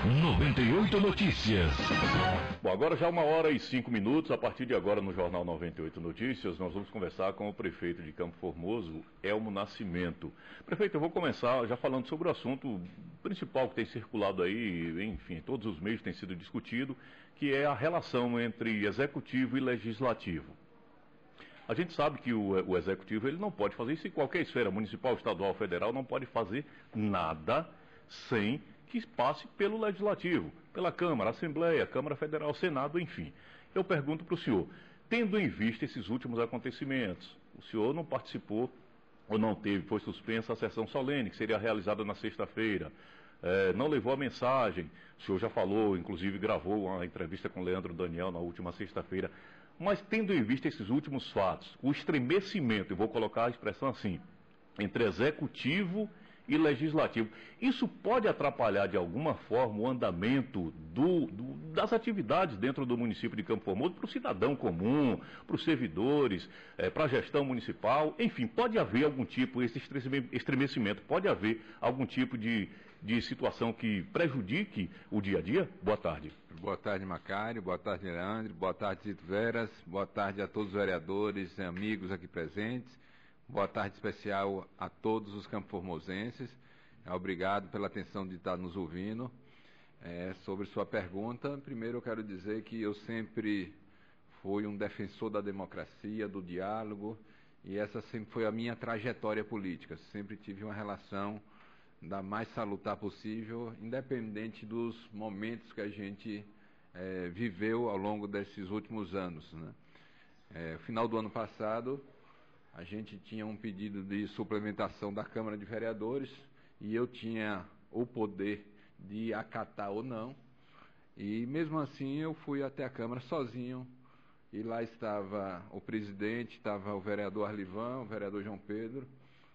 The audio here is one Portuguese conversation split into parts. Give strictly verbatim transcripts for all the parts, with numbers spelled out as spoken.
noventa e oito Notícias. Bom, agora já uma hora e cinco minutos. A partir de agora, no Jornal noventa e oito Notícias, nós vamos conversar com o prefeito de Campo Formoso, Elmo Nascimento. Prefeito, eu vou começar já falando sobre o assunto principal que tem circulado aí, enfim, todos os meios tem sido discutido, que é a relação entre executivo e legislativo. A gente sabe que o, o executivo ele não pode fazer isso em qualquer esfera, municipal, estadual, federal, não pode fazer nada sem que passe pelo Legislativo, pela Câmara, Assembleia, Câmara Federal, Senado, enfim. Eu pergunto para o senhor, tendo em vista esses últimos acontecimentos, o senhor não participou ou não teve, foi suspensa a sessão solene, que seria realizada na sexta-feira, é, não levou a mensagem, o senhor já falou, inclusive gravou uma entrevista com o Leandro Daniel na última sexta-feira, mas tendo em vista esses últimos fatos, o estremecimento, eu vou colocar a expressão assim, entre executivo e legislativo, isso pode atrapalhar de alguma forma o andamento do, do, das atividades dentro do município de Campo Formoso para o cidadão comum, para os servidores, é, para a gestão municipal, enfim, pode haver algum tipo, esse estremecimento, pode haver algum tipo de, de situação que prejudique o dia a dia? Boa tarde. Boa tarde, Macário, boa tarde, Leandro, boa tarde, Zito Veras, boa tarde a todos os vereadores e amigos aqui presentes. Boa tarde especial a todos os campoformosenses. Obrigado pela atenção de estar nos ouvindo. É, sobre sua pergunta, primeiro eu quero dizer que eu sempre fui um defensor da democracia, do diálogo, e essa sempre foi a minha trajetória política. Sempre tive uma relação da mais salutar possível, independente dos momentos que a gente é, viveu ao longo desses últimos anos, né? É, final do ano passado, a gente tinha um pedido de suplementação da Câmara de Vereadores e eu tinha o poder de acatar ou não. E mesmo assim eu fui até a Câmara sozinho e lá estava o presidente, estava o vereador Arlivan, o vereador João Pedro,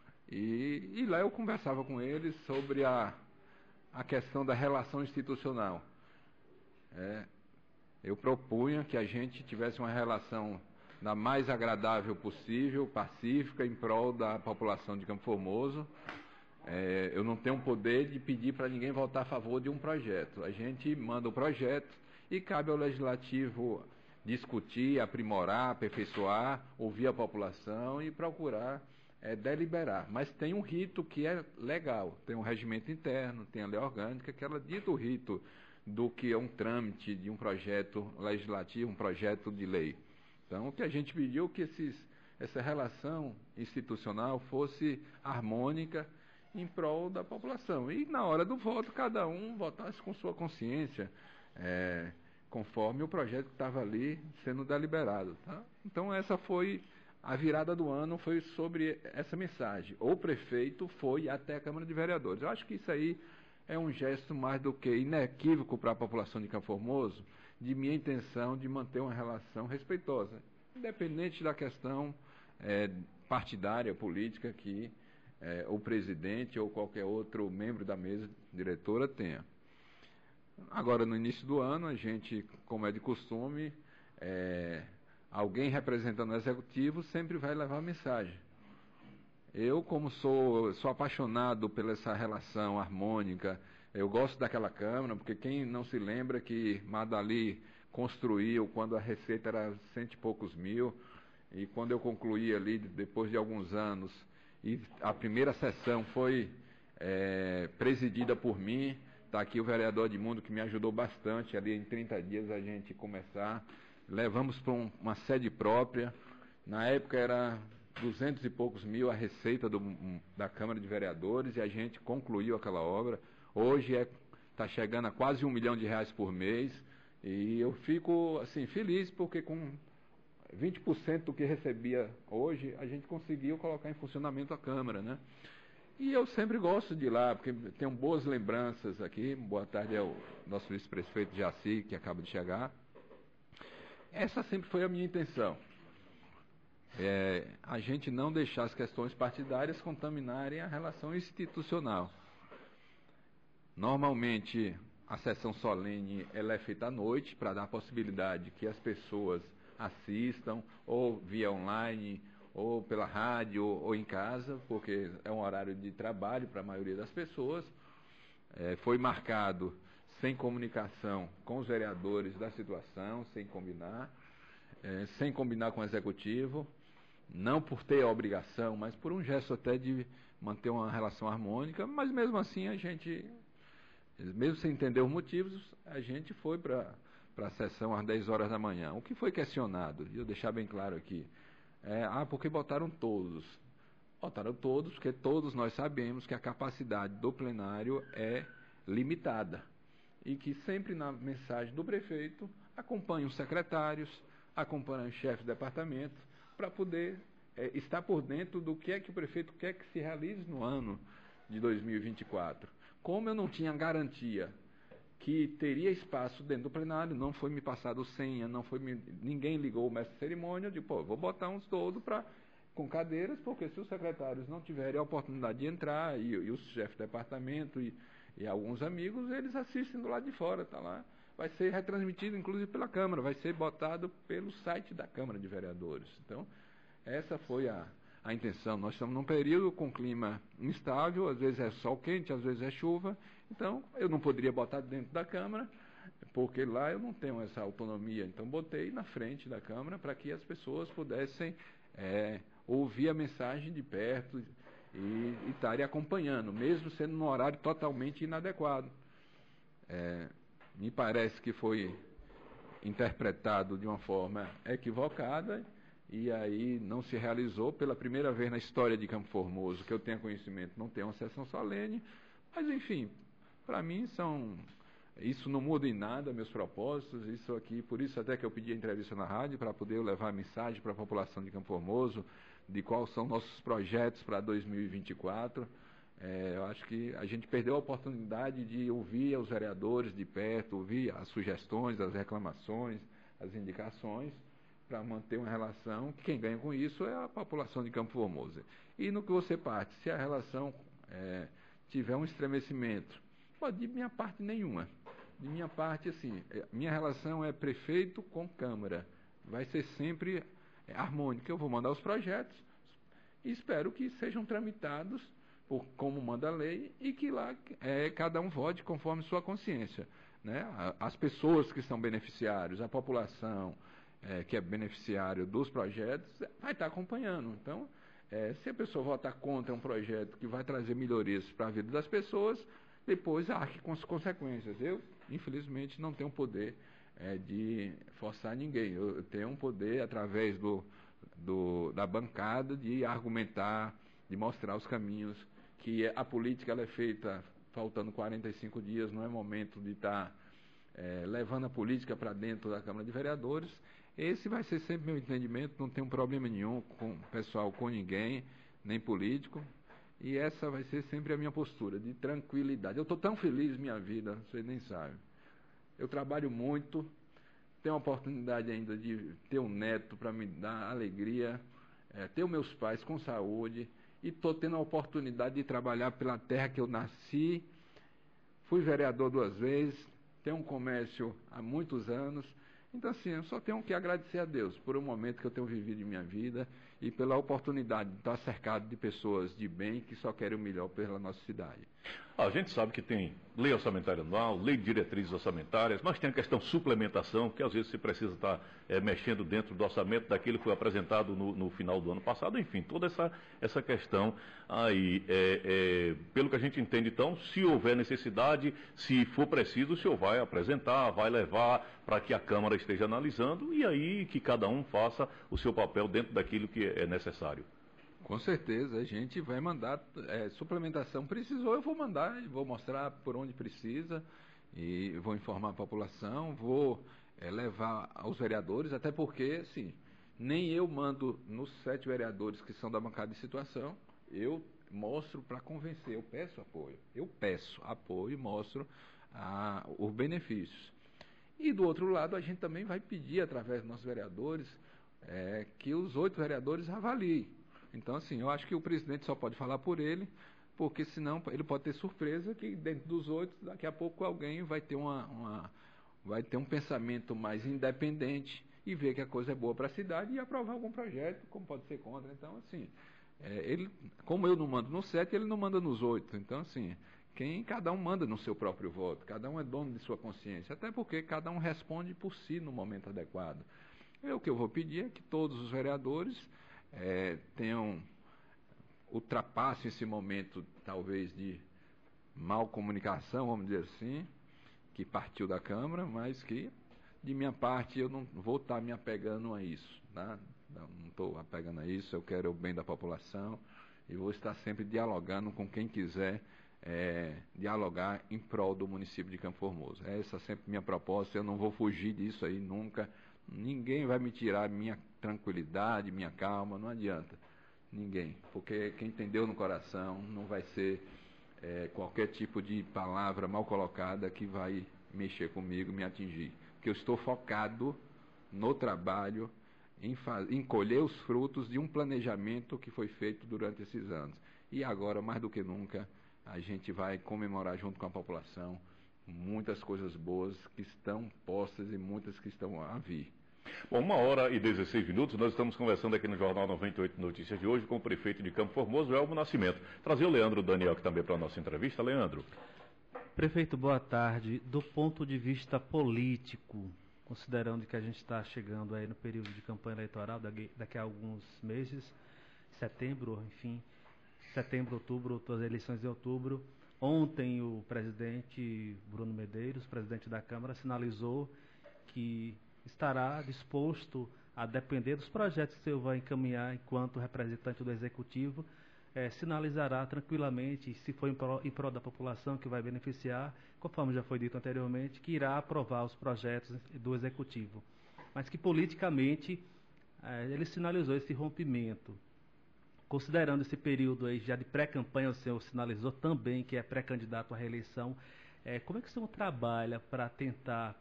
e, e lá eu conversava com eles sobre a, a questão da relação institucional. É, eu propunha que a gente tivesse uma relação da mais agradável possível, pacífica, em prol da população de Campo Formoso. É, eu não tenho o poder de pedir para ninguém votar a favor de um projeto. A gente manda o projeto e cabe ao Legislativo discutir, aprimorar, aperfeiçoar, ouvir a população e procurar é, deliberar. Mas tem um rito que é legal, tem um regimento interno, tem a lei orgânica, que ela dita o rito do que é um trâmite de um projeto legislativo, um projeto de lei. Então, o que a gente pediu é que esses, essa relação institucional fosse harmônica em prol da população. E na hora do voto, cada um votasse com sua consciência, é, conforme o projeto que estava ali sendo deliberado. Tá? Então, essa foi a virada do ano, foi sobre essa mensagem. O prefeito foi até a Câmara de Vereadores. Eu acho que isso aí é um gesto mais do que inequívoco para a população de Campo Formoso, de minha intenção de manter uma relação respeitosa, independente da questão é, partidária, política que é, o presidente ou qualquer outro membro da mesa diretora tenha. Agora, no início do ano, a gente, como é de costume, é, alguém representando o executivo sempre vai levar a mensagem. Eu, como sou, sou apaixonado pela essa relação harmônica, eu gosto daquela Câmara, porque quem não se lembra que Madali construiu quando a receita era cento e poucos mil, e quando eu concluí ali, depois de alguns anos, e a primeira sessão foi é, presidida por mim, está aqui o vereador Edmundo, que me ajudou bastante ali em trinta dias a gente começar, levamos para um, uma sede própria, na época era duzentos e poucos mil a receita do, da Câmara de Vereadores, e a gente concluiu aquela obra. Hoje está é, chegando a quase um milhão de reais por mês, e eu fico assim, feliz porque com vinte por cento do que recebia hoje, a gente conseguiu colocar em funcionamento a Câmara, né? E eu sempre gosto de ir lá, porque tenho boas lembranças aqui. Boa tarde ao nosso vice-prefeito Jaci, que acaba de chegar. Essa sempre foi a minha intenção. É, a gente não deixar as questões partidárias contaminarem a relação institucional. Normalmente, a sessão solene ela é feita à noite, para dar a possibilidade que as pessoas assistam, ou via online, ou pela rádio, ou em casa, porque é um horário de trabalho para a maioria das pessoas. É, foi marcado sem comunicação com os vereadores da situação, sem combinar, é, sem combinar com o executivo, não por ter a obrigação, mas por um gesto até de manter uma relação harmônica, mas mesmo assim a gente, mesmo sem entender os motivos, a gente foi para para a sessão às dez horas da manhã. O que foi questionado, e eu deixar bem claro aqui, é, ah, porque botaram todos? Botaram todos, porque todos nós sabemos que a capacidade do plenário é limitada. E que sempre na mensagem do prefeito acompanham os secretários, acompanham os chefes de departamento, para poder é, estar por dentro do que é que o prefeito quer que se realize no ano de dois mil e vinte e quatro. Como eu não tinha garantia que teria espaço dentro do plenário, não foi me passado senha, não foi me, ninguém ligou o mestre de cerimônia, eu digo, pô, vou botar uns todos para com cadeiras, porque se os secretários não tiverem a oportunidade de entrar, e, e os chefes de departamento e, e alguns amigos, eles assistem do lado de fora, tá lá. Vai ser retransmitido, inclusive, pela Câmara, vai ser botado pelo site da Câmara de Vereadores. Então, essa foi a, a intenção. Nós estamos num período com clima instável, às vezes é sol quente, às vezes é chuva, então eu não poderia botar dentro da Câmara, porque lá eu não tenho essa autonomia. Então, botei na frente da Câmara para que as pessoas pudessem é, ouvir a mensagem de perto e estarem acompanhando, mesmo sendo num horário totalmente inadequado. É, me parece que foi interpretado de uma forma equivocada e aí não se realizou. Pela primeira vez na história de Campo Formoso, que eu tenha conhecimento, não tem uma sessão solene, mas enfim, para mim são... Isso não muda em nada meus propósitos, isso aqui, por isso até que eu pedi a entrevista na rádio, para poder levar a mensagem para a população de Campo Formoso, de quais são nossos projetos para dois mil e vinte e quatro. É, eu acho que a gente perdeu a oportunidade de ouvir os vereadores de perto, ouvir as sugestões, as reclamações, as indicações, para manter uma relação, que quem ganha com isso é a população de Campo Formoso. E no que você parte, se a relação é, tiver um estremecimento, pode de minha parte nenhuma. De minha parte, assim, minha relação é prefeito com Câmara. Vai ser sempre harmônica. Eu vou mandar os projetos e espero que sejam tramitados por, como manda a lei, e que lá é, cada um vote conforme sua consciência. Né? As pessoas que são beneficiários, a população é, que é beneficiário dos projetos, vai estar acompanhando. Então, é, se a pessoa votar contra um projeto que vai trazer melhorias para a vida das pessoas, depois arque com as consequências. Eu, infelizmente, não tenho poder é, de forçar ninguém. Eu tenho um poder, através do, do, da bancada, de argumentar, de mostrar os caminhos, que a política ela é feita faltando quarenta e cinco dias, não é momento de estar tá, é, levando a política para dentro da Câmara de Vereadores. Esse vai ser sempre meu entendimento, não tenho problema nenhum com pessoal, com ninguém, nem político. E essa vai ser sempre a minha postura, de tranquilidade. Eu estou tão feliz minha vida, vocês nem sabem. Eu trabalho muito, tenho a oportunidade ainda de ter um neto para me dar alegria, é, ter os meus pais com saúde, e estou tendo a oportunidade de trabalhar pela terra que eu nasci. Fui vereador duas vezes, tenho um comércio há muitos anos. Então, assim, eu só tenho que agradecer a Deus por um momento que eu tenho vivido em minha vida e pela oportunidade de estar cercado de pessoas de bem que só querem o melhor pela nossa cidade. A gente sabe que tem lei orçamentária anual, lei de diretrizes orçamentárias, mas tem a questão suplementação, que às vezes você precisa estar é, mexendo dentro do orçamento daquilo que foi apresentado no, no final do ano passado. Enfim, toda essa, essa questão aí, é, é, pelo que a gente entende, então, se houver necessidade, se for preciso, o senhor vai apresentar, vai levar para que a Câmara esteja analisando e aí que cada um faça o seu papel dentro daquilo que é necessário. Com certeza, a gente vai mandar, é, suplementação precisou, eu vou mandar, vou mostrar por onde precisa, e vou informar a população, vou é, levar aos vereadores, até porque, assim, nem eu mando nos sete vereadores que são da bancada de situação, eu mostro para convencer, eu peço apoio, eu peço apoio e mostro ah, os benefícios. E do outro lado, a gente também vai pedir, através dos nossos vereadores, é, que os oito vereadores avaliem. Então, assim, eu acho que o presidente só pode falar por ele, porque senão ele pode ter surpresa que dentro dos oito, daqui a pouco alguém vai ter, uma, uma, vai ter um pensamento mais independente e ver que a coisa é boa para a cidade e aprovar algum projeto, como pode ser contra. Então, assim, é, ele, como eu não mando no sete, ele não manda nos oito. Então, assim, quem cada um manda no seu próprio voto, cada um é dono de sua consciência, até porque cada um responde por si no momento adequado. Eu, o que eu vou pedir é que todos os vereadores é, tenham, ultrapassem esse momento, talvez, de mal comunicação, vamos dizer assim, que partiu da Câmara, mas que, de minha parte, eu não vou estar me apegando a isso, tá? Não estou apegando a isso, eu quero o bem da população e vou estar sempre dialogando com quem quiser é, dialogar em prol do município de Campo Formoso. Essa é sempre minha proposta, eu não vou fugir disso aí nunca. Ninguém vai me tirar minha tranquilidade, minha calma, não adianta. Ninguém, porque quem entendeu no coração não vai ser é, qualquer tipo de palavra mal colocada que vai mexer comigo, me atingir. Porque eu estou focado no trabalho, em, em colher os frutos de um planejamento que foi feito durante esses anos. E agora, mais do que nunca, a gente vai comemorar junto com a população muitas coisas boas que estão postas e muitas que estão a vir. Bom, uma hora e dezesseis minutos, nós estamos conversando aqui no Jornal noventa e oito Notícias de hoje com o prefeito de Campo Formoso, Elmo Nascimento. Trazer o Leandro Daniel aqui também para a nossa entrevista. Leandro. Prefeito, boa tarde. Do ponto de vista político, considerando que a gente está chegando aí no período de campanha eleitoral, daqui, daqui a alguns meses, setembro, enfim, setembro, outubro, todas as eleições em outubro. Ontem o presidente Bruno Medeiros, presidente da Câmara, sinalizou que estará disposto a depender dos projetos que o senhor vai encaminhar enquanto representante do Executivo, eh, sinalizará tranquilamente, se for em prol, em prol da população que vai beneficiar, conforme já foi dito anteriormente, que irá aprovar os projetos do Executivo. Mas que politicamente eh, ele sinalizou esse rompimento. Considerando esse período aí já de pré-campanha, o senhor sinalizou também que é pré-candidato à reeleição, eh, como é que o senhor trabalha para tentar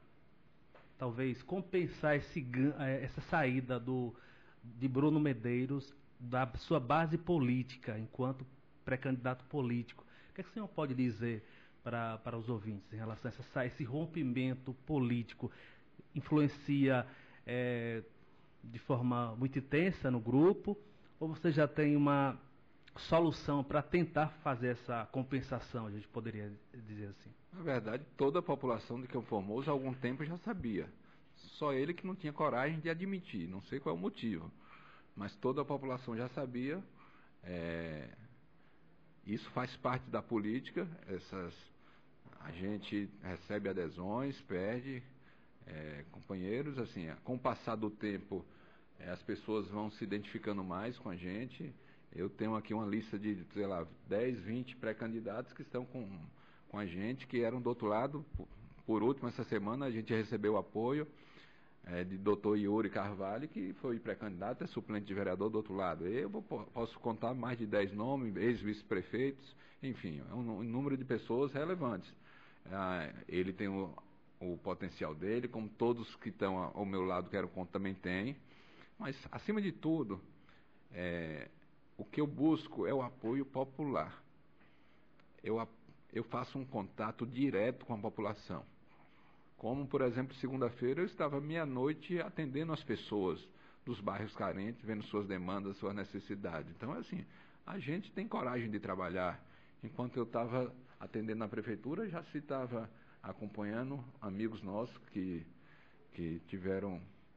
talvez compensar esse, essa saída do, de Bruno Medeiros da sua base política, enquanto pré-candidato político? O que, é que o senhor pode dizer para, para os ouvintes em relação a essa, esse rompimento político? Influencia é, de forma muito intensa no grupo, ou você já tem uma solução para tentar fazer essa compensação, a gente poderia dizer assim? Na verdade, toda a população de Campo Formoso há algum tempo já sabia. Só ele que não tinha coragem de admitir, não sei qual é o motivo. Mas toda a população já sabia. É, isso faz parte da política. Essas, a gente recebe adesões, perde é, companheiros. Assim, com o passar do tempo, é, as pessoas vão se identificando mais com a gente. Eu tenho aqui uma lista de, sei lá, dez, vinte pré-candidatos que estão com, com a gente, que eram do outro lado. Por, por último, essa semana a gente recebeu apoio é, de doutor Yuri Carvalho, que foi pré-candidato, é suplente de vereador do outro lado. Eu vou, posso contar mais de dez nomes, ex-vice-prefeitos, enfim, é um, um número de pessoas relevantes. Ah, ele tem o, o potencial dele, como todos que estão ao meu lado, quero conta, também tem. Mas, acima de tudo, é, o que eu busco é o apoio popular. Eu, eu faço um contato direto com a população. Como, por exemplo, segunda-feira eu estava meia-noite atendendo as pessoas dos bairros carentes, vendo suas demandas, suas necessidades. Então, é assim, a gente tem coragem de trabalhar. Enquanto eu estava atendendo na prefeitura, já se estava acompanhando amigos nossos que, que tiveram...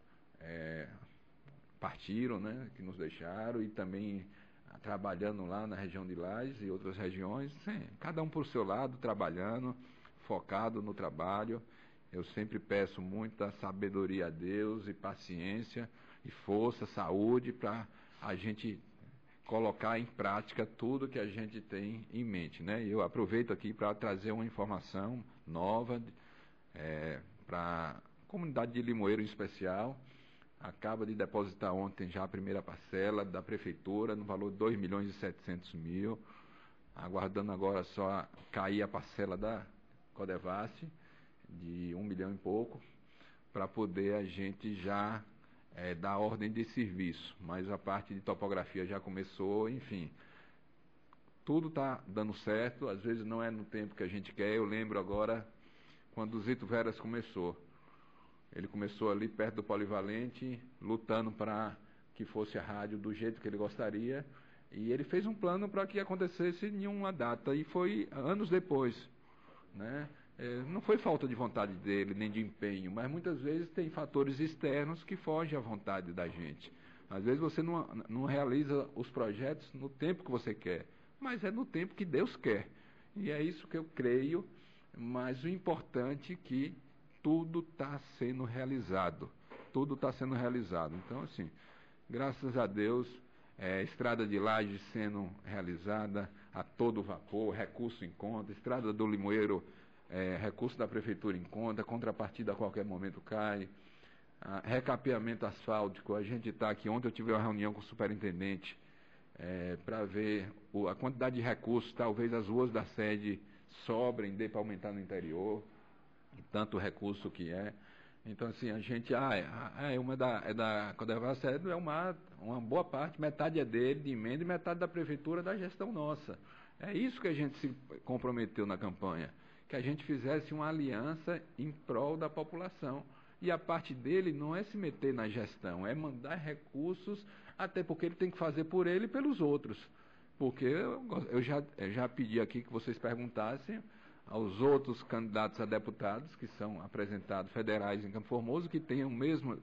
É, partiram, né, que nos deixaram, e também trabalhando lá na região de Lages e outras regiões, sim, cada um por seu lado, trabalhando, focado no trabalho. Eu sempre peço muita sabedoria a Deus e paciência e força, saúde, para a gente colocar em prática tudo que a gente tem em mente, né? Eu aproveito aqui para trazer uma informação nova é, para a comunidade de Limoeiro em especial. Acaba de depositar ontem já a primeira parcela da prefeitura, no valor de dois milhões e setecentos mil, aguardando agora só cair a parcela da Codevasf, de um milhão e pouco, para poder a gente já é, dar ordem de serviço. Mas a parte de topografia já começou, enfim. Tudo está dando certo, às vezes não é no tempo que a gente quer. Eu lembro agora, quando o Zito Veras começou. Ele começou ali perto do Polivalente, lutando para que fosse a rádio do jeito que ele gostaria, E ele fez um plano para que acontecesse em uma data, e foi anos depois, né? É, não foi falta de vontade dele, nem de empenho, mas muitas vezes tem fatores externos que fogem à vontade da gente. Às vezes você não, não realiza os projetos no tempo que você quer, mas é no tempo que Deus quer. E é isso que eu creio, mas o importante é que tudo está sendo realizado. Tudo está sendo realizado. Então, assim, graças a Deus, é, Estrada de Lajes sendo realizada a todo vapor, recurso em conta, Estrada do Limoeiro, É, recurso da prefeitura em conta, contrapartida a qualquer momento cai, ah, recapeamento asfáltico. A gente está aqui, ontem eu tive uma reunião com o superintendente é, para ver o, a quantidade de recursos, talvez as ruas da sede sobrem, dê para aumentar no interior, e tanto recurso que é. Então, assim, a gente, ah, é, é uma da, é da Codevasf, é uma, uma boa parte, metade é dele, de emenda, e metade da prefeitura, da gestão nossa. É isso que a gente se comprometeu na campanha, que a gente fizesse uma aliança em prol da população. E a parte dele não é se meter na gestão, é mandar recursos, até porque ele tem que fazer por ele e pelos outros. Porque eu, eu, já, eu já pedi aqui que vocês perguntassem aos outros candidatos a deputados, que são apresentados federais em Campo Formoso, que tenham a mesma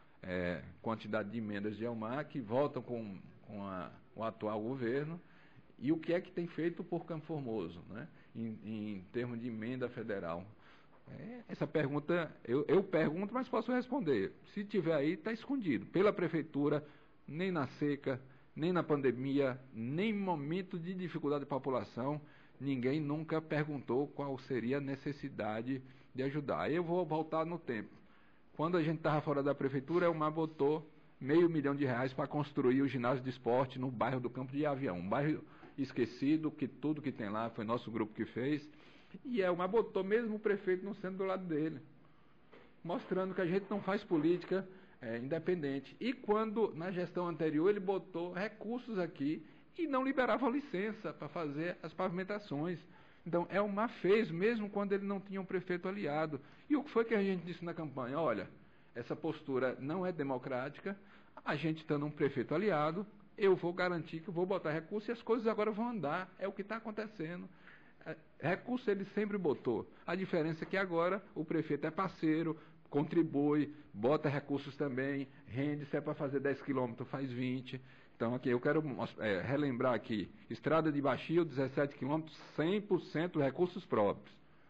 é, quantidade de emendas de Elmar, que votam com, com a, o atual governo, e o que é que tem feito por Campo Formoso, né? Em, em termos de emenda federal. É, essa pergunta, eu, eu pergunto, mas posso responder. Se tiver aí, está escondido. Pela prefeitura, nem na seca, nem na pandemia, nem em momento de dificuldade da população, ninguém nunca perguntou qual seria a necessidade de ajudar. Aí eu vou voltar no tempo. Quando a gente estava fora da prefeitura, o Mar botou meio milhão de reais para construir o ginásio de esporte no bairro do Campo de Avião, um bairro esquecido, que tudo que tem lá foi nosso grupo que fez, e é uma botou mesmo o prefeito não sendo do lado dele, mostrando que a gente não faz política é, independente. E quando na gestão anterior ele botou recursos aqui e não liberava licença para fazer as pavimentações. Então é uma fez mesmo quando ele não tinha um prefeito aliado. E o que foi que a gente disse na campanha? Olha, essa postura não é democrática, a gente estando um prefeito aliado, eu vou garantir que eu vou botar recurso e as coisas agora vão andar. É o que está acontecendo. Recurso ele sempre botou. A diferença é que agora o prefeito é parceiro, contribui, bota recursos também, rende, se é para fazer dez quilômetros, faz vinte. Então, aqui eu quero é, relembrar aqui, Estrada de Baixio, dezessete quilômetros, cem por cento recursos próprios.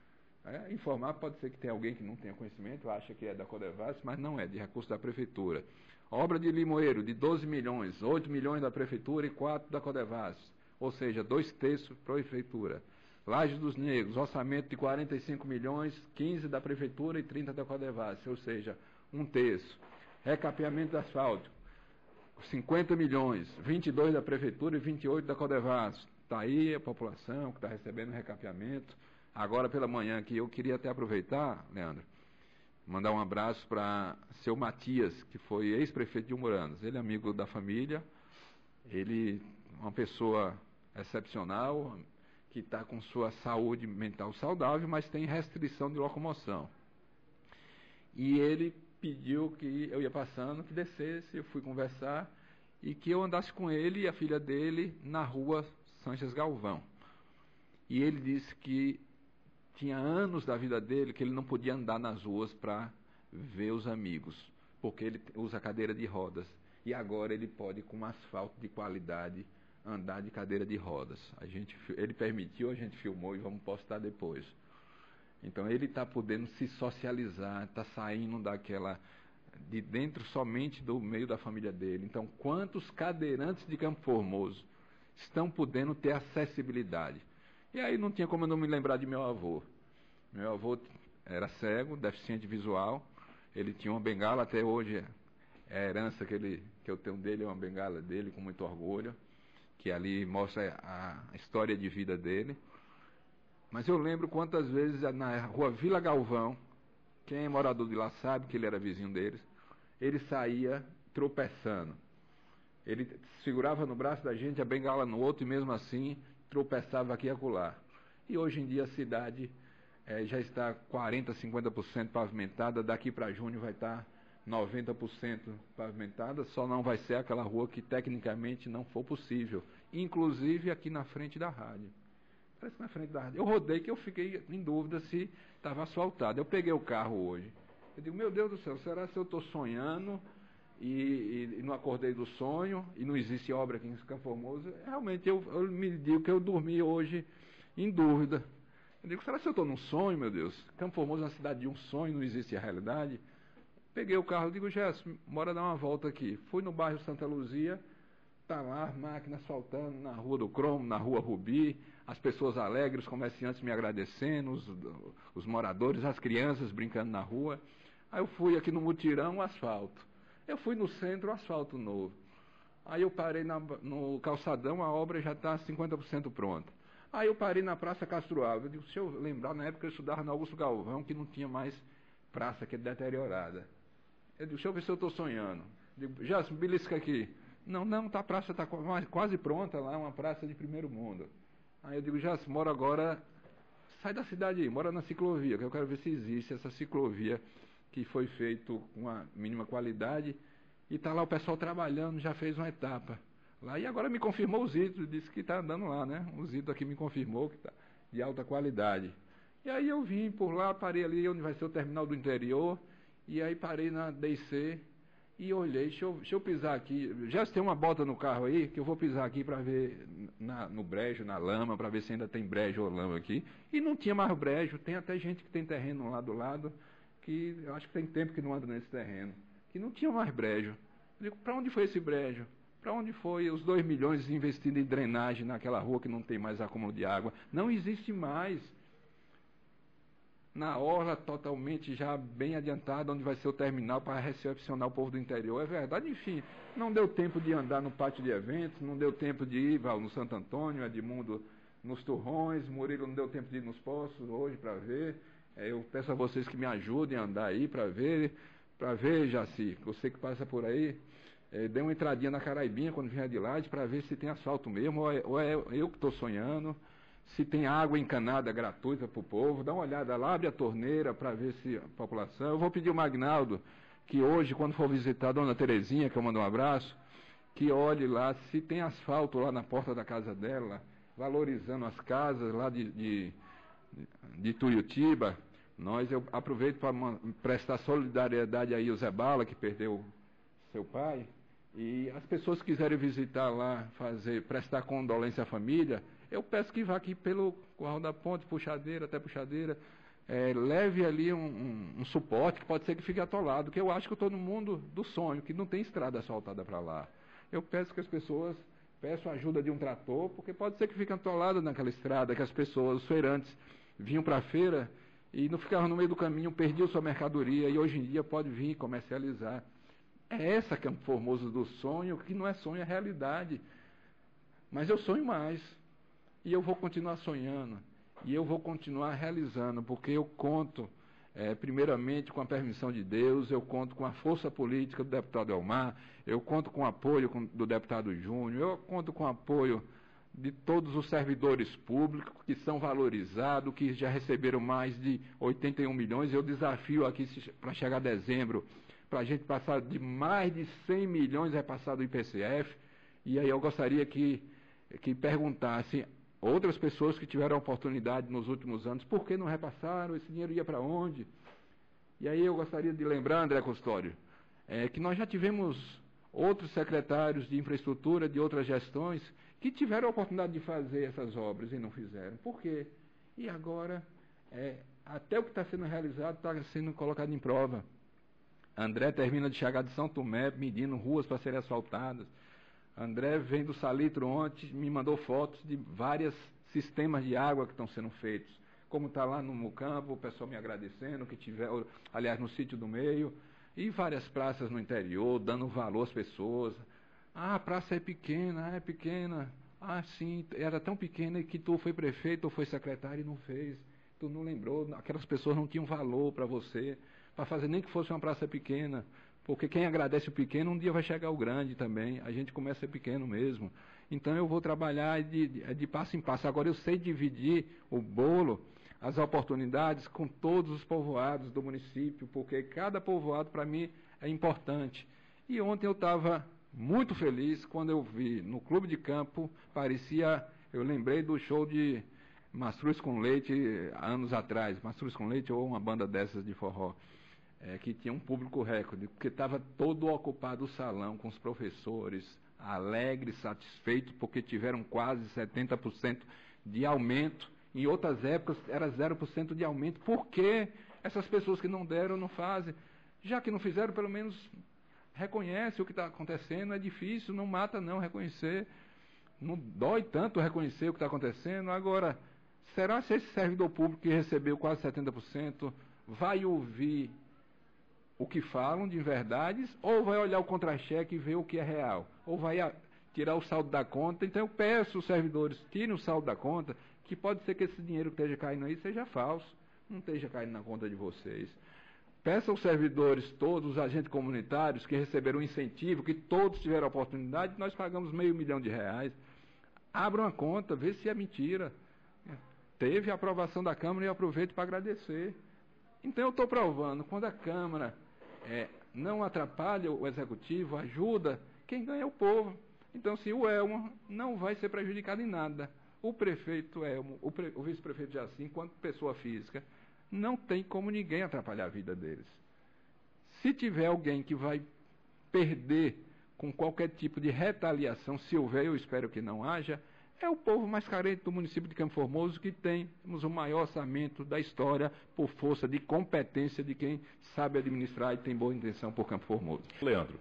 É, informar, pode ser que tenha alguém que não tenha conhecimento, acha que é da Codevasf, mas não é, de recurso da prefeitura. Obra de Limoeiro, de doze milhões, oito milhões da prefeitura e quatro da Codevasf, ou seja, dois terços para a prefeitura. Lajes dos Negros, orçamento de quarenta e cinco milhões, quinze da prefeitura e trinta da Codevasf, ou seja, um terço. Recapeamento asfáltico, cinquenta milhões, vinte e dois da prefeitura e vinte e oito da Codevasf. Está aí a população que está recebendo recapeamento. Agora pela manhã aqui, eu queria até aproveitar, Leandro, mandar um abraço para seu Matias, que foi ex-prefeito de Umuranas. Ele é amigo da família, ele é uma pessoa excepcional, que está com sua saúde mental saudável, mas tem restrição de locomoção. E ele pediu que eu ia passando, que descesse, eu fui conversar, e que eu andasse com ele e a filha dele na rua Sanches Galvão. E ele disse que tinha anos da vida dele que ele não podia andar nas ruas para ver os amigos, porque ele usa cadeira de rodas. E agora ele pode, com asfalto de qualidade, andar de cadeira de rodas. A gente, ele permitiu, a gente filmou e vamos postar depois. Então ele está podendo se socializar, está saindo daquela, de dentro somente do meio da família dele. Então quantos cadeirantes de Campo Formoso estão podendo ter acessibilidade? E aí não tinha como eu não me lembrar de meu avô. Meu avô era cego, deficiente visual, ele tinha uma bengala, até hoje é a herança que, ele, que eu tenho dele, é uma bengala dele, com muito orgulho, que ali mostra a história de vida dele. Mas eu lembro quantas vezes na rua Vila Galvão, quem é morador de lá sabe que ele era vizinho deles, ele saía tropeçando. Ele segurava no braço da gente, a bengala no outro, e mesmo assim tropeçava aqui e acolá. E hoje em dia a cidade é, já está quarenta por cento, cinquenta por cento pavimentada, daqui para junho vai estar noventa por cento pavimentada, só não vai ser aquela rua que tecnicamente não for possível. inclusive aqui na frente da rádio. Parece na frente da rádio. Eu rodei que eu fiquei em dúvida se estava asfaltado. Eu peguei o carro hoje. Eu digo, meu Deus do céu, será que eu estou sonhando e, e, e não acordei do sonho e não existe obra aqui em Campo Formoso? Realmente, eu, eu me digo que eu dormi hoje em dúvida. Eu digo, será que eu estou num sonho, meu Deus? Campo Formoso é uma cidade de um sonho, não existe a realidade. Peguei o carro, digo, Gerson, bora dar uma volta aqui. Fui no bairro Santa Luzia, está lá as máquinas faltando na Rua do Cromo, na Rua Rubi, as pessoas alegres, os comerciantes me agradecendo, os, os moradores, as crianças brincando na rua. Aí eu fui aqui no mutirão, asfalto. Eu fui no centro, asfalto novo. Aí eu parei na, no calçadão, a obra já está cinquenta por cento pronta. Aí eu parei na Praça Castro Alves. Eu digo, se eu lembrar, na época eu estudava na Augusto Galvão, que não tinha mais praça, que é deteriorada. Eu digo, deixa eu ver se eu estou sonhando. Eu digo, já, belisca aqui. Não, não, tá, a praça está quase pronta lá, uma praça de primeiro mundo. Aí eu digo, já, mora agora, sai da cidade aí, mora na ciclovia, que eu quero ver se existe essa ciclovia que foi feito com uma mínima qualidade, e está lá o pessoal trabalhando, já fez uma etapa lá, e agora me confirmou o Zito, disse que está andando lá, né? O Zito aqui me confirmou que está de alta qualidade. E aí eu vim por lá, parei ali onde vai ser o terminal do interior, e aí parei na D I C e olhei, deixa eu, deixa eu pisar aqui, já tem uma bota no carro aí, que eu vou pisar aqui para ver na, no brejo, na lama, para ver se ainda tem brejo ou lama aqui, e não tinha mais brejo, tem até gente que tem terreno lá do lado, que eu acho que tem tempo que não anda nesse terreno, que não tinha mais brejo. Eu digo, para onde foi esse brejo? Para onde foi os dois milhões investidos em drenagem naquela rua que não tem mais acúmulo de água? Não existe mais. Na orla totalmente já bem adiantada, onde vai ser o terminal para recepcionar o povo do interior. É verdade, enfim, não deu tempo de andar no pátio de eventos, não deu tempo de ir no Santo Antônio, Edmundo nos Turrões, Murilo não deu tempo de ir nos Poços hoje para ver. É, eu peço a vocês que me ajudem a andar aí para ver, para ver, Jaci, você que passa por aí, é, dê uma entradinha na Caraibinha quando vier de lá, para ver se tem asfalto mesmo, ou é, ou é eu que estou sonhando. Se tem água encanada gratuita para o povo, dá uma olhada lá, abre a torneira para ver se a população... Eu vou pedir ao Magnaldo que hoje, quando for visitar a Dona Terezinha, que eu mando um abraço, que olhe lá se tem asfalto lá na porta da casa dela, valorizando as casas lá de, de, de Tuiutiba. Nós, eu aproveito para prestar solidariedade aí ao Zé Bala, que perdeu seu pai, e as pessoas que quiserem visitar lá, fazer, prestar condolência à família, eu peço que vá aqui pelo Curral da Ponte, Puxadeira, até Puxadeira, é, leve ali um, um, um suporte, que pode ser que fique atolado, que eu acho que eu estou no mundo do sonho, que não tem estrada asfaltada para lá. Eu peço que as pessoas peçam a ajuda de um trator, porque pode ser que fique atolado naquela estrada, que as pessoas, os feirantes, vinham para a feira e não ficavam no meio do caminho, perdiam sua mercadoria, e hoje em dia pode vir comercializar. É essa Campo Formoso do sonho, que não é sonho, é realidade. Mas eu sonho mais. E eu vou continuar sonhando. E eu vou continuar realizando, porque eu conto, é, primeiramente, com a permissão de Deus, eu conto com a força política do deputado Elmar, eu conto com o apoio do deputado Júnior, eu conto com o apoio de todos os servidores públicos que são valorizados, que já receberam mais de oitenta e um milhões. Eu desafio aqui para chegar a dezembro, para a gente passar de mais de cem milhões repassado do I P C F, e aí eu gostaria que, que perguntassem outras pessoas que tiveram a oportunidade nos últimos anos, por que não repassaram, esse dinheiro ia para onde? E aí eu gostaria de lembrar, André Custódio, é, que nós já tivemos outros secretários de infraestrutura, de outras gestões, que tiveram a oportunidade de fazer essas obras e não fizeram. Por quê? E agora, é, até o que está sendo realizado está sendo colocado em prova. André termina de chegar de São Tomé, medindo ruas para serem asfaltadas. André vem do Salitro ontem, me mandou fotos de vários sistemas de água que estão sendo feitos. Como está lá no Mucampo, o pessoal me agradecendo, que tiver, aliás, no Sítio do Meio, e várias praças no interior, dando valor às pessoas. Ah, a praça é pequena, ah, é pequena. Ah, sim, era tão pequena que tu foi prefeito ou foi secretário e não fez. Tu não lembrou, aquelas pessoas não tinham valor para você, para fazer nem que fosse uma praça pequena. Porque quem agradece o pequeno, um dia vai chegar o grande também. A gente começa a ser pequeno mesmo. Então eu vou trabalhar de, de, de passo em passo. Agora eu sei dividir o bolo, as oportunidades com todos os povoados do município, porque cada povoado para mim é importante. E ontem eu estava muito feliz quando eu vi no clube de campo, parecia, eu lembrei do show de Mastruz com Leite, anos atrás, Mastruz com Leite ou uma banda dessas de forró, é, que tinha um público recorde, porque estava todo ocupado o salão com os professores, alegres, satisfeitos, porque tiveram quase setenta por cento de aumento. Em outras épocas era zero por cento de aumento. Por que essas pessoas que não deram não fazem? Já que não fizeram, pelo menos reconhece o que está acontecendo. É difícil, não mata não reconhecer. Não dói tanto reconhecer o que está acontecendo. Agora, será que esse servidor público que recebeu quase setenta por cento vai ouvir o que falam de verdades, ou vai olhar o contra-cheque e ver o que é real, ou vai a, tirar o saldo da conta? Então eu peço aos servidores, tirem o saldo da conta, que pode ser que esse dinheiro que esteja caindo aí seja falso, não esteja caindo na conta de vocês. Peço aos servidores todos, os agentes comunitários que receberam um incentivo, que todos tiveram a oportunidade, nós pagamos meio milhão de reais, abram a conta, vê se é mentira. Teve a aprovação da Câmara e eu aproveito para agradecer. Então eu estou provando, quando a Câmara é, não atrapalha o Executivo, ajuda, quem ganha é o povo. Então, se o Elmo não vai ser prejudicado em nada, o prefeito Elmo, o, pre, o vice-prefeito Jaci, enquanto pessoa física, não tem como ninguém atrapalhar a vida deles. Se tiver alguém que vai perder com qualquer tipo de retaliação, se houver, eu espero que não haja, é o povo mais carente do município de Campo Formoso, que temos o maior orçamento da história por força de competência de quem sabe administrar e tem boa intenção por Campo Formoso. Leandro.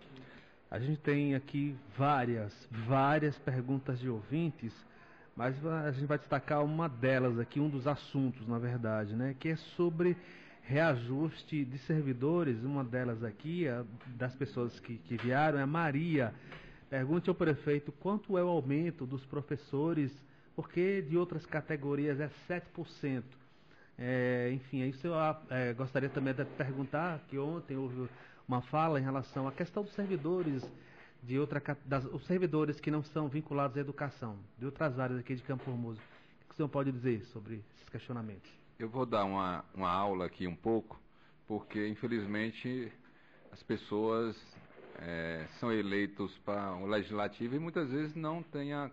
A gente tem aqui várias, várias perguntas de ouvintes, mas a gente vai destacar uma delas aqui, um dos assuntos, na verdade, né, que é sobre reajuste de servidores. Uma delas aqui, a, das pessoas que, que vieram, é a Maria. Pergunte ao prefeito quanto é o aumento dos professores, porque de outras categorias é sete por cento. É, enfim, isso eu é, gostaria também de perguntar, que ontem houve uma fala em relação à questão dos servidores, de outra, das, os servidores que não são vinculados à educação, de outras áreas aqui de Campo Formoso. O que o senhor pode dizer sobre esses questionamentos? Eu vou dar uma, uma aula aqui um pouco, porque infelizmente as pessoas É, são eleitos para o legislativo e muitas vezes não têm a,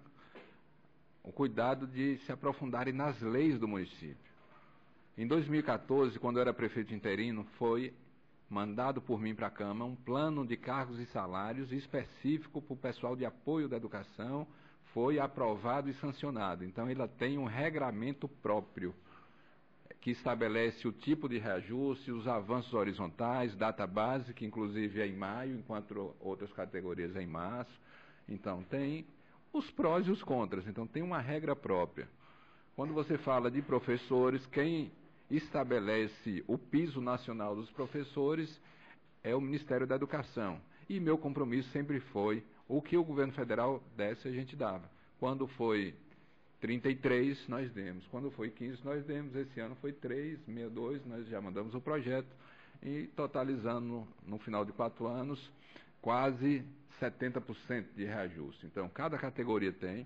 o cuidado de se aprofundarem nas leis do município. Em dois mil e quatorze, quando eu era prefeito interino, foi mandado por mim para a Câmara um plano de cargos e salários específico para o pessoal de apoio da educação, foi aprovado e sancionado. Então, ela tem um regramento próprio, que estabelece o tipo de reajuste, os avanços horizontais, data base, que inclusive é em maio, enquanto outras categorias é em março. Então, tem os prós e os contras. Então, tem uma regra própria. Quando você fala de professores, quem estabelece o piso nacional dos professores é o Ministério da Educação. E meu compromisso sempre foi, o que o governo federal desse, a gente dava. Quando foi trinta e três, nós demos. Quando foi quinze, nós demos. Esse ano foi três, sessenta e dois, nós já mandamos o projeto. E totalizando, no final de quatro anos, quase setenta por cento de reajuste. Então, cada categoria tem.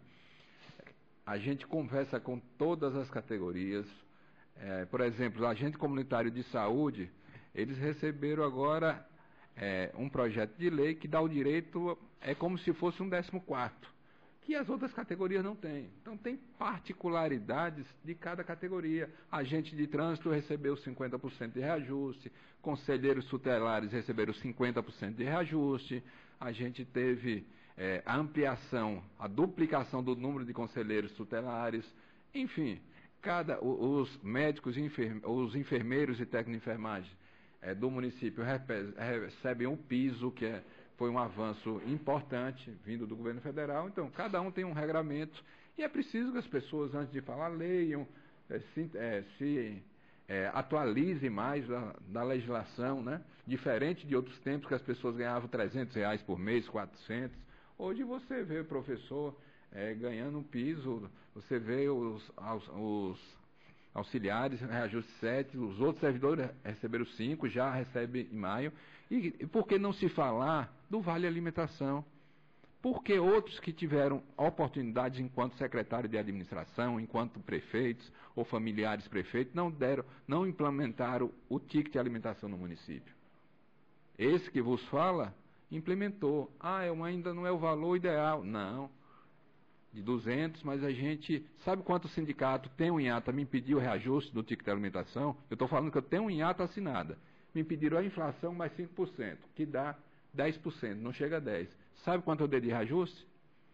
A gente conversa com todas as categorias. É, por exemplo, o agente comunitário de saúde, eles receberam agora é, um projeto de lei que dá o direito, é como se fosse um décimo quarto. Que as outras categorias não têm. Então, tem particularidades de cada categoria. Agente de trânsito recebeu cinquenta por cento de reajuste, conselheiros tutelares receberam cinquenta por cento de reajuste, a gente teve é, a ampliação, a duplicação do número de conselheiros tutelares, enfim, cada, os médicos, os enfermeiros e técnicos de enfermagem é, do município recebem um piso que é foi um avanço importante vindo do governo federal. Então, cada um tem um regramento e é preciso que as pessoas, antes de falar, leiam, é, se, é, se é, atualizem mais da, da legislação, né? Diferente de outros tempos que as pessoas ganhavam trezentos reais por mês, quatrocentos. Hoje você vê o professor é, ganhando um piso, você vê os, os, os auxiliares, reajuste sete, os outros servidores receberam cinco, já recebe em maio. E, e por que não se falar do Vale Alimentação? Porque outros que tiveram oportunidades enquanto secretário de administração, enquanto prefeitos ou familiares prefeitos, não deram, não implementaram o ticket de alimentação no município. Esse que vos fala, implementou. Ah, eu ainda não é o valor ideal. Não, de duzentos, mas a gente... Sabe quanto o sindicato tem um hiato a me pedir o reajuste do ticket de alimentação? Eu estou falando que eu tenho um hiato assinada. Me pediram a inflação mais cinco por cento, que dá dez por cento, não chega a dez por cento. Sabe quanto eu dei de reajuste?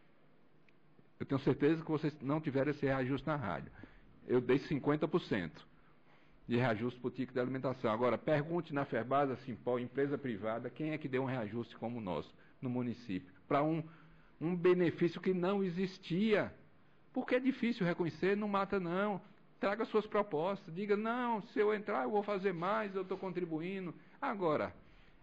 Eu tenho certeza que vocês não tiveram esse reajuste na rádio. Eu dei cinquenta por cento de reajuste para o ticket de alimentação. Agora, pergunte na Ferbasa, Simpol, empresa privada, quem é que deu um reajuste como o nosso, no município, para um, um benefício que não existia. Porque é difícil reconhecer, não mata não. Traga suas propostas, diga, não, se eu entrar eu vou fazer mais, eu estou contribuindo. Agora,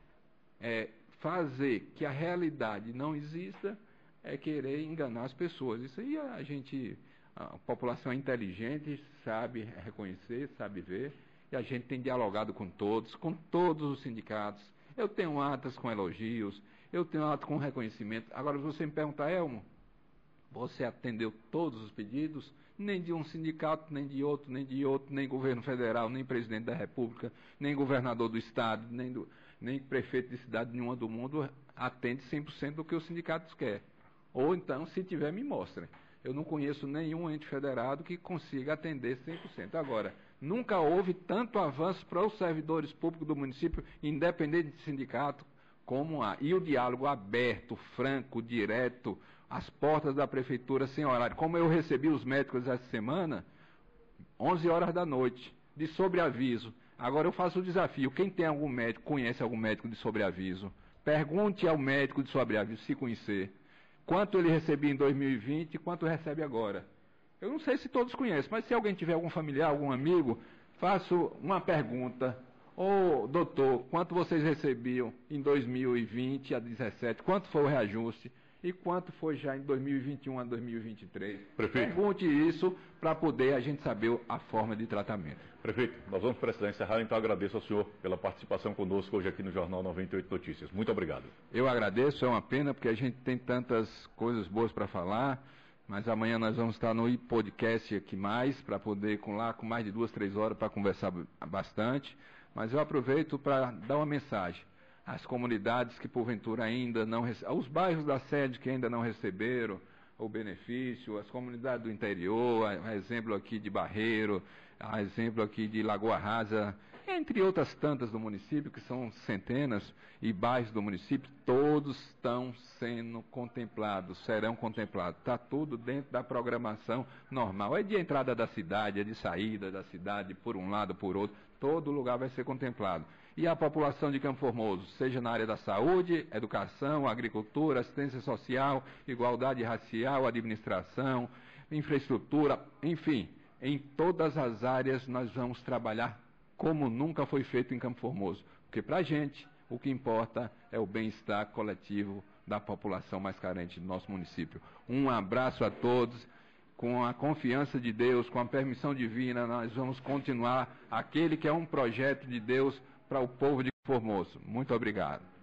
é, fazer que a realidade não exista é querer enganar as pessoas. Isso aí a gente, a população é inteligente, sabe reconhecer, sabe ver, e a gente tem dialogado com todos, com todos os sindicatos. Eu tenho atas com elogios, eu tenho atas com reconhecimento. Agora, se você me perguntar, Elmo, você atendeu todos os pedidos? Nem de um sindicato, nem de outro, nem de outro, nem governo federal, nem presidente da República, nem governador do Estado, nem, do, nem prefeito de cidade nenhuma do mundo atende cem por cento do que os sindicatos querem. Ou então, se tiver, me mostrem. Eu não conheço nenhum ente federado que consiga atender cem por cento. Agora, nunca houve tanto avanço para os servidores públicos do município, independente de sindicato, como há. E o diálogo aberto, franco, direto, as portas da prefeitura sem horário. Como eu recebi os médicos essa semana, onze horas da noite, de sobreaviso. Agora eu faço o desafio. Quem tem algum médico, conhece algum médico de sobreaviso? Pergunte ao médico de sobreaviso, se conhecer. Quanto ele recebia em dois mil e vinte e quanto recebe agora? Eu não sei se todos conhecem, mas se alguém tiver algum familiar, algum amigo, faço uma pergunta. Ô, doutor, quanto vocês recebiam em dois mil e vinte a dezessete? Quanto foi o reajuste? E quanto foi já em dois mil e vinte e um a dois mil e vinte e três? Prefeito. Pergunte isso para poder a gente saber a forma de tratamento. Prefeito, nós vamos precisar encerrar, então agradeço ao senhor pela participação conosco hoje aqui no Jornal noventa e oito Notícias. Muito obrigado. Eu agradeço, é uma pena porque a gente tem tantas coisas boas para falar, mas amanhã nós vamos estar no podcast aqui mais, para poder com lá com mais de duas, três horas para conversar bastante. Mas eu aproveito para dar uma mensagem às comunidades que porventura ainda não receberam, aos bairros da sede que ainda não receberam o benefício, as comunidades do interior, a exemplo aqui de Barreiro, a exemplo aqui de Lagoa Rasa, entre outras tantas do município, que são centenas, e bairros do município, todos estão sendo contemplados, serão contemplados. Está tudo dentro da programação normal. É de entrada da cidade, é de saída da cidade, por um lado, por outro, todo lugar vai ser contemplado. E a população de Campo Formoso, seja na área da saúde, educação, agricultura, assistência social, igualdade racial, administração, infraestrutura, enfim, em todas as áreas nós vamos trabalhar como nunca foi feito em Campo Formoso. Porque para a gente, o que importa é o bem-estar coletivo da população mais carente do nosso município. Um abraço a todos. Com a confiança de Deus, com a permissão divina, nós vamos continuar aquele que é um projeto de Deus para o povo de Formoso. Muito obrigado.